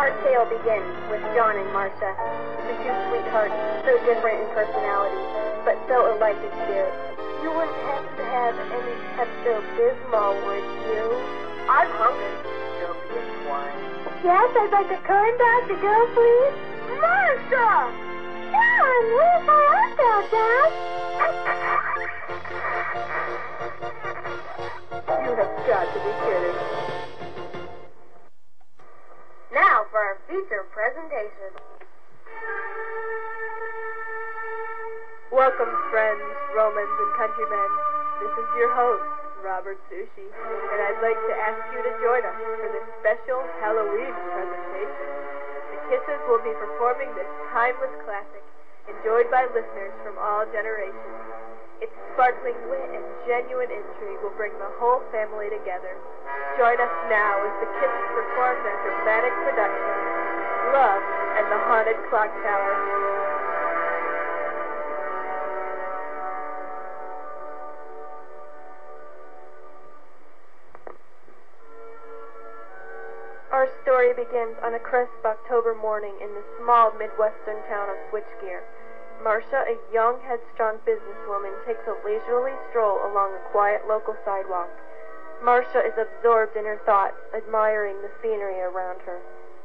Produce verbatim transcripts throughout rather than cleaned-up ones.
Our tale begins with John and Marcia, the two sweethearts, so different in personality, but so alike in spirit. You wouldn't happen to have any Pepto-Bismol, would you? I'm hungry. Don't be a swine. Yes, I'd like a corn dog to go, please. Marcia! John, where's my hot dog, Dad? You have got to be kidding. Now for our feature presentation. Welcome, friends, Romans, and countrymen. This is your host, Robert Sushi, and I'd like to ask you to join us for this special Halloween presentation. The Kisses will be performing this timeless classic, enjoyed by listeners from all generations. Its sparkling wit and genuine intrigue will bring the whole family together. Join us now as the Kisses perform their dramatic production, Love and the Haunted Clock Tower. Our story begins on a crisp October morning in the small Midwestern town of Switchgear. Marcia, a young, headstrong businesswoman, takes a leisurely stroll along a quiet local sidewalk. Marcia is absorbed in her thoughts, admiring the scenery around her.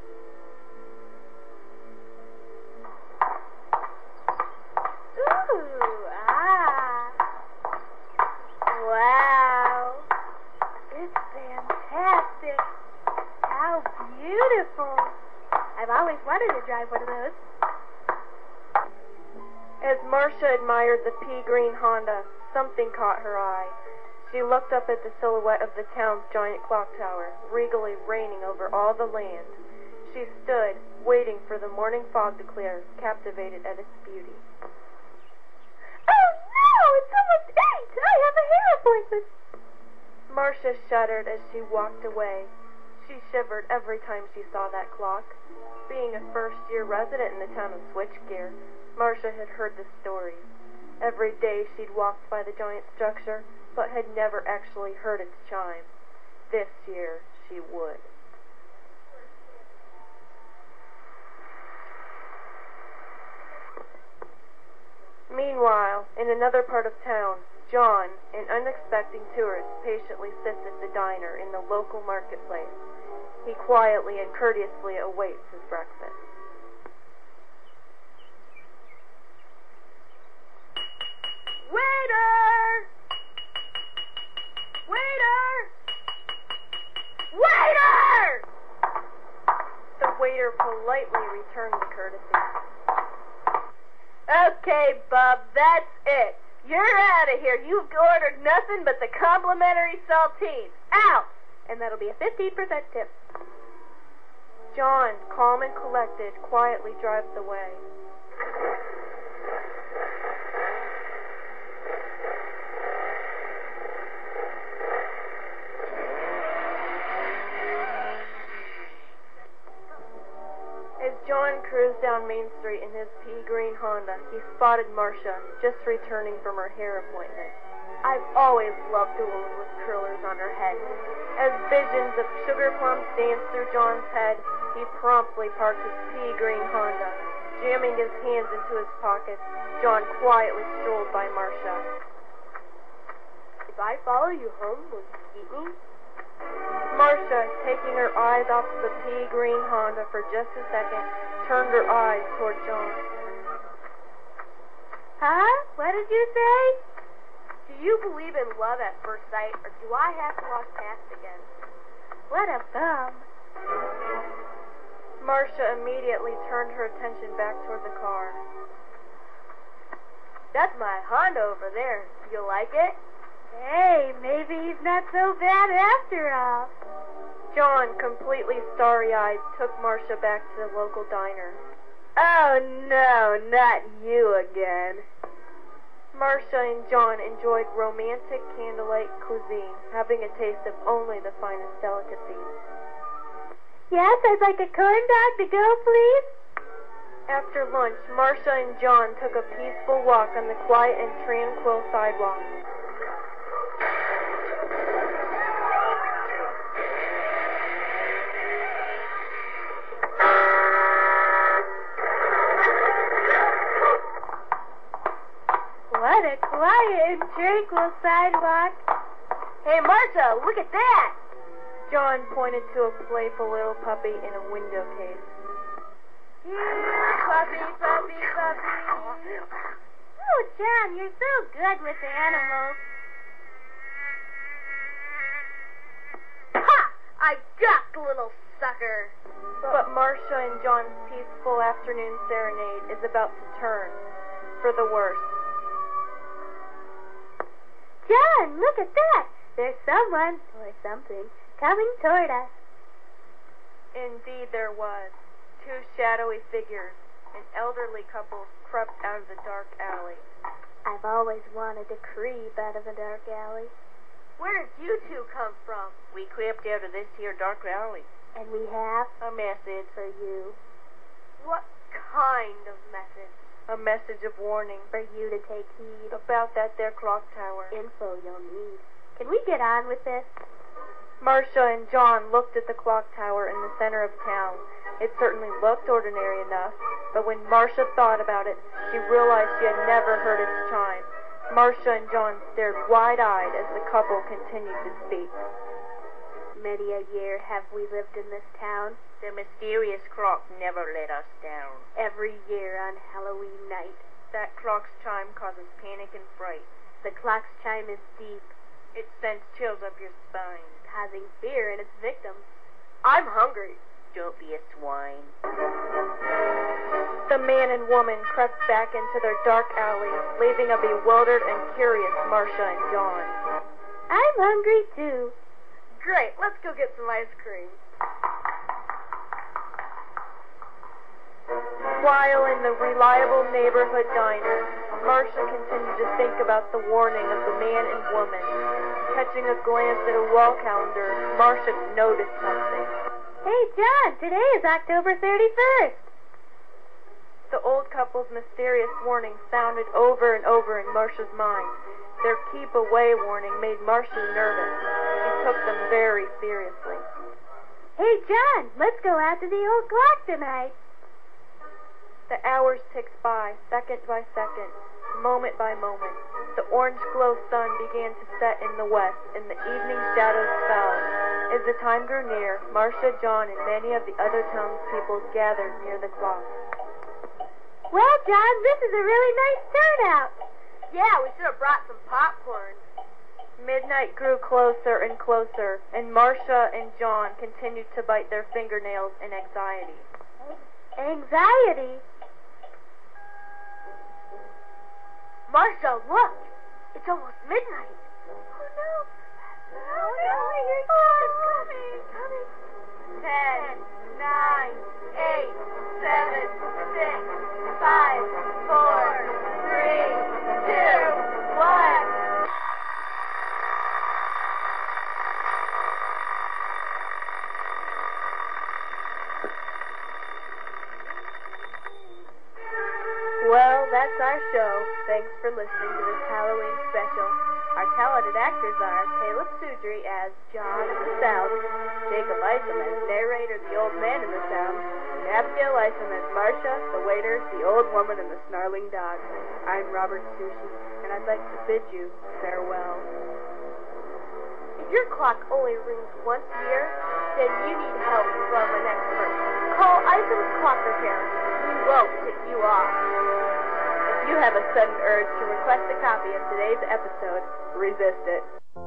Ooh, ah. Wow. It's fantastic. How beautiful. I've always wanted to drive one of those. As Marcia admired the pea-green Honda, something caught her eye. She looked up at the silhouette of the town's giant clock tower, regally reigning over all the land. She stood, waiting for the morning fog to clear, captivated at its beauty. Oh, no! It's almost eight! I have a hair appointment! Marcia shuddered as she walked away. She shivered every time she saw that clock. Being a first-year resident in the town of Switchgear, Marcia had heard the stories. Every day she'd walked by the giant structure, but had never actually heard its chime. This year, she would. Meanwhile, in another part of town, John, an unexpected tourist, patiently sits at the diner in the local marketplace. He quietly and courteously awaits his breakfast. Waiter! Waiter! Waiter! The waiter politely returned the courtesy. Okay, Bub, that's it. You're out of here. You've ordered nothing but the complimentary saltines. Out! And that'll be a fifteen percent tip. John, calm and collected, quietly drives away. As John cruised down Main Street in his pea-green Honda, he spotted Marcia, just returning from her hair appointment. I've always loved a woman with curlers on her head. As visions of sugar plums danced through John's head, he promptly parked his pea-green Honda. Jamming his hands into his pockets, John quietly strolled by Marcia. If I follow you home, will you eat me? Marcia, taking her eyes off the pea-green Honda for just a second, turned her eyes toward John. Huh? What did you say? Do you believe in love at first sight, or do I have to walk past again? What a bum. Marcia immediately turned her attention back toward the car. That's my Honda over there. You like it? Hey, maybe he's not so bad after all. John, completely starry-eyed, took Marcia back to the local diner. Oh, no, not you again. Marcia and John enjoyed romantic candlelight cuisine, having a taste of only the finest delicacies. Yes, I'd like a corn dog to go, please. After lunch, Marcia and John took a peaceful walk on the quiet and tranquil sidewalk. tranquil sidewalk. Hey, Marcia, look at that! John pointed to a playful little puppy in a window case. Here, puppy, puppy, puppy. Oh, John, you're so good with animals. Ha! I got the little sucker! But Marcia and John's peaceful afternoon serenade is about to turn for the worse. John, look at that. There's someone, or something, coming toward us. Indeed there was. Two shadowy figures, an elderly couple, crept out of the dark alley. I've always wanted to creep out of a dark alley. Where did you two come from? We crept out of this here dark alley. And we have A message. for you. What kind of message? A message of warning For you to take heed. about that there clock tower. Info you'll need. Can we get on with this? Marcia and John looked at the clock tower in the center of town. It certainly looked ordinary enough, but when Marcia thought about it, she realized she had never heard its chime. Marcia and John stared wide-eyed as the couple continued to speak. Many a year have we lived in this town. The mysterious clock never let us down. Every year on Halloween night, That clock's chime causes panic and fright. the clock's chime is deep, It sends chills up your spine. causing fear in its victims. I'm hungry. Don't be a swine. The man and woman crept back into their dark alley, leaving a bewildered and curious Marcia and John. I'm hungry too. Great, let's go get some ice cream. While in the reliable neighborhood diner, Marcia continued to think about the warning of the man and woman. Catching a glance at a wall calendar, Marcia noticed something. Hey, John, today is October thirty-first. The old couple's mysterious warning sounded over and over in Marcia's mind. Their keep away warning made Marcia nervous. She took them very seriously. Hey, John, let's go out to the old clock tonight. The hours ticked by, second by second, moment by moment. The orange glow sun began to set in the west, and the evening shadows fell. As the time grew near, Marcia, John, and many of the other townspeople gathered near the clock. Well, John, this is a really nice turnout. Yeah, we should have brought some popcorn. Midnight grew closer and closer, and Marcia and John continued to bite their fingernails in anxiety. Anxiety? Marcia, look! It's almost midnight. Oh, no. Oh, no, here it comes. Coming, coming. Ten, nine, eight, seven, six, five, four, three, two, one. Well, that's our show. Thanks for listening to this Halloween special. Our talented actors are Caleb Sudry as John in the South, Jacob Isom as narrator, the old man in the South, and Abigail Isom as Marcia, the waiter, the old woman, and the snarling dog. I'm Robert Sushi, and I'd like to bid you farewell. If your clock only rings once a year, then you need help from an expert. Call Isom's Clock Repair. We won't tip you off. If you have a sudden urge to request a copy of today's episode, resist it.